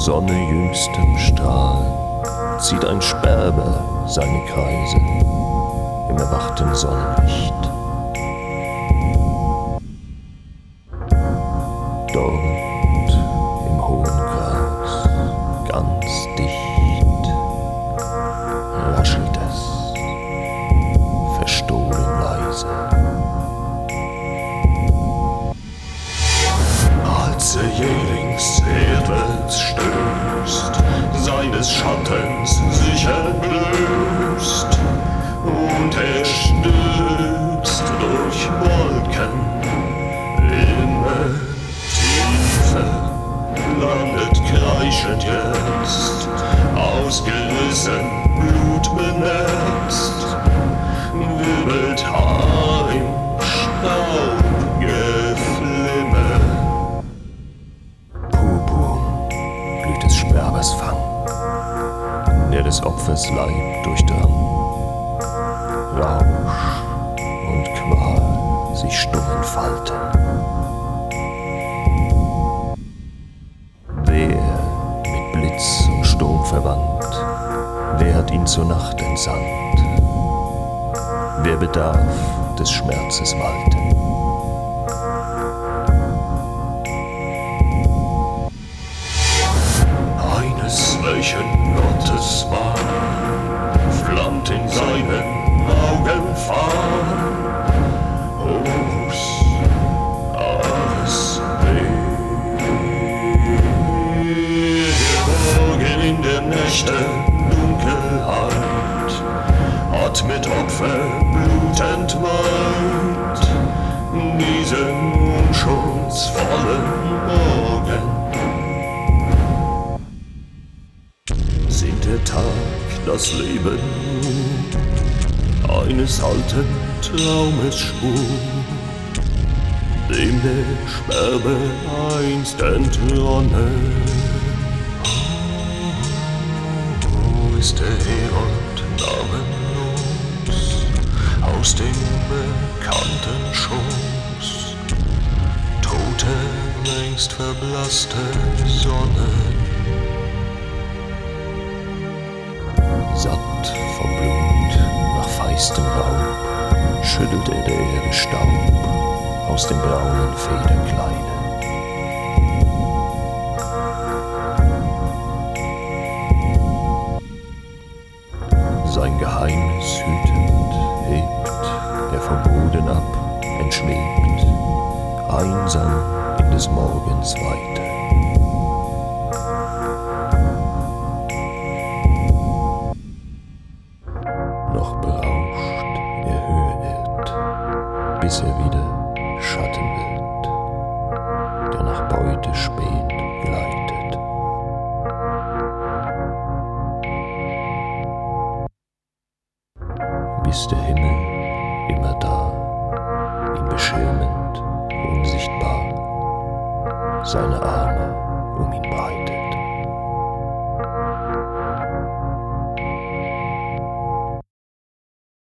Sonne jüngstem Strahl zieht ein Sperber seine Kreise im erwachten Sonnenlicht. Dort im hohen Gras, ganz dicht, raschelt es, verstohlen leise. Als er jählings erdwärts stößt, seines Schattens sich entblößt, und er stürzt durch Wolken immer tiefer, landet kreischend jetzt, ausgerissen, blutbenetzt, wirbelt heim, Staubgeflimmer. Purpur blüht des Sperbers Fang, der des Opfers Leib durchdrang. Rausch und Qual sich stumm entfalten. Wer mit Blitz und Sturm verwandt, wer hat ihn zur Nacht entsandt? Wer bedarf des Schmerzes walten? Eines, welchen Gottes war, flammt in seinen Augen fahren, Horus Ars Verborgen in der Nächte Dunkelheit, hat mit Opferblut entweiht diesen unschuldsvollen Morgen. Sind der Tag, das Leben eines alten Traumes Spur, dem der Sperber einst entronnen. Wo ist der Herold namenlos aus dem bekannten Schoß? Tote, längst verblasste Sonnen. Satt vom Blut nach feistem Raub schüttelt er der Erde Staub aus dem braunen Federkleide. Sein Geheimnis hütend hebt er vom Boden ab, entschwebt, einsam in des Morgens Weite. Noch berauscht er Höhe-Erd, bis er wieder Schatten wird, der nach Beute spähend gleitet. Bis der Himmel immer da, ihn beschirmend, unsichtbar, seine Arme um ihn breit.